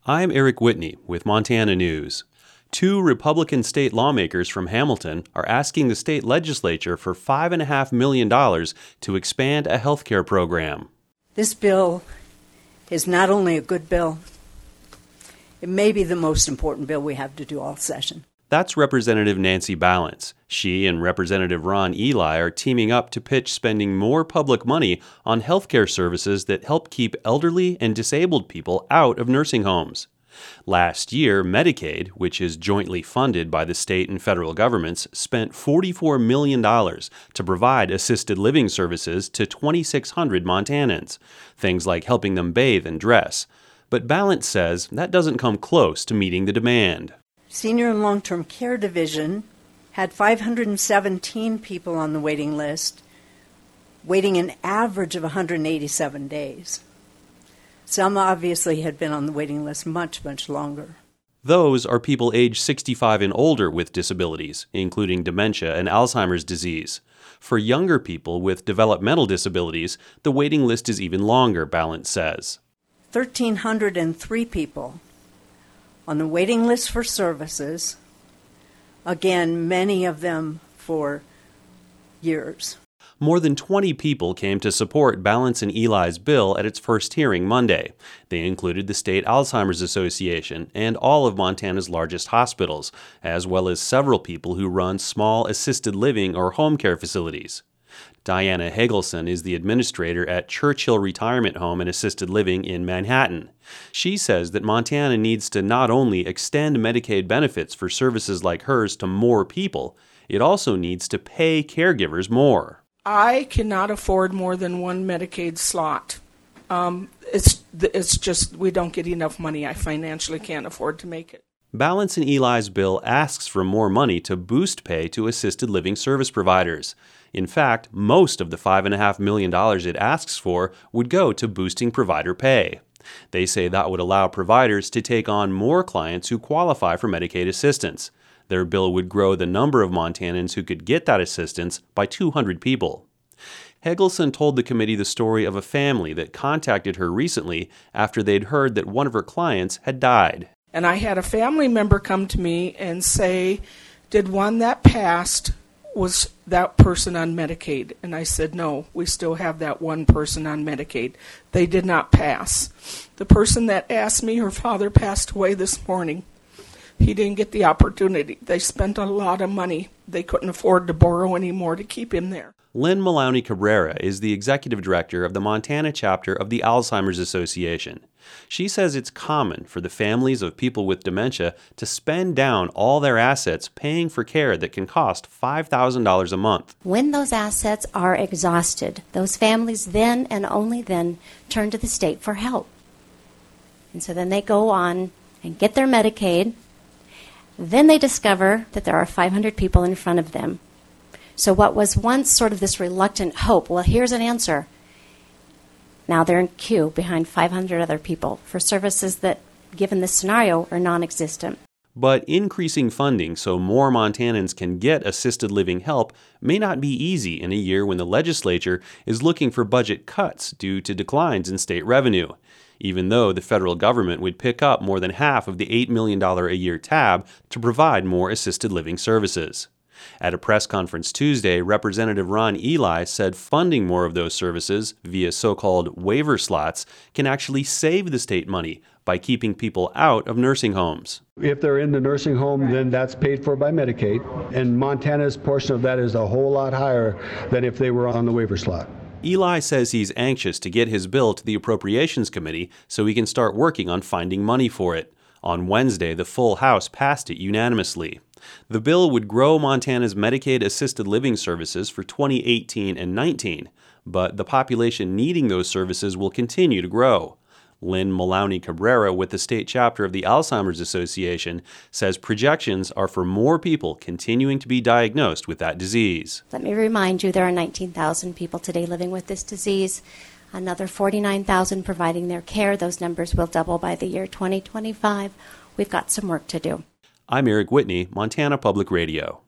I'm Eric Whitney with Montana News. 2 Republican state lawmakers from Hamilton are asking the state legislature for $5.5 million to expand a health care program. This bill is not only a good bill, it may be the most important bill we have to do all session. That's Representative Nancy Ballance. She and Representative Ron Ely are teaming up to pitch spending more public money on health care services that help keep elderly and disabled people out of nursing homes. Last year, Medicaid, which is jointly funded by the state and federal governments, spent $44 million to provide assisted living services to 2,600 Montanans, things like helping them bathe and dress. But Ballance says that doesn't come close to meeting the demand. Senior and Long-Term Care Division had 517 people on the waiting list, waiting an average of 187 days. Some obviously had been on the waiting list much, much longer. Those are people age 65 and older with disabilities, including dementia and Alzheimer's disease. For younger people with developmental disabilities, the waiting list is even longer, Ballance says. 1,303 people on the waiting list for services, again, many of them for years. More than 20 people came to support Ballance and Ely's bill at its first hearing Monday. They included the State Alzheimer's Association and all of Montana's largest hospitals, as well as several people who run small assisted living or home care facilities. Diana Hagelson is the administrator at Churchill Retirement Home and Assisted Living in Manhattan. She says that Montana needs to not only extend Medicaid benefits for services like hers to more people, it also needs to pay caregivers more. I cannot afford more than one Medicaid slot. It's just we don't get enough money. I financially can't afford to make it. Ballance and Ely's bill asks for more money to boost pay to assisted living service providers. In fact, most of the $5.5 million it asks for would go to boosting provider pay. They say that would allow providers to take on more clients who qualify for Medicaid assistance. Their bill would grow the number of Montanans who could get that assistance by 200 people. Hagelson told the committee the story of a family that contacted her recently after they'd heard that one of her clients had died. And I had a family member come to me and say, did one that passed, was that person on Medicaid? And I said, no, we still have that one person on Medicaid. They did not pass. The person that asked me, her father passed away this morning. He didn't get the opportunity. They spent a lot of money. They couldn't afford to borrow any more to keep him there. Lynn Maloney Cabrera is the executive director of the Montana chapter of the Alzheimer's Association. She says it's common for the families of people with dementia to spend down all their assets paying for care that can cost $5,000 a month. When those assets are exhausted, those families then and only then turn to the state for help. And so then they go on and get their Medicaid. Then they discover that there are 500 people in front of them. So what was once sort of this reluctant hope, well, here's an answer. Now they're in queue behind 500 other people for services that, given this scenario, are non-existent. But increasing funding so more Montanans can get assisted living help may not be easy in a year when the legislature is looking for budget cuts due to declines in state revenue, even though the federal government would pick up more than half of the $8 million a year tab to provide more assisted living services. At a press conference Tuesday, Representative Ron Ely said funding more of those services via so-called waiver slots can actually save the state money by keeping people out of nursing homes. If they're in the nursing home, then that's paid for by Medicaid, and Montana's portion of that is a whole lot higher than if they were on the waiver slot. Ely says he's anxious to get his bill to the Appropriations Committee so he can start working on finding money for it. On Wednesday, the full House passed it unanimously. The bill would grow Montana's Medicaid assisted living services for 2018 and 19, but the population needing those services will continue to grow. Lynn Maloney Cabrera with the state chapter of the Alzheimer's Association says projections are for more people continuing to be diagnosed with that disease. Let me remind you, there are 19,000 people today living with this disease, another 49,000 providing their care. Those numbers will double by the year 2025. We've got some work to do. I'm Eric Whitney, Montana Public Radio.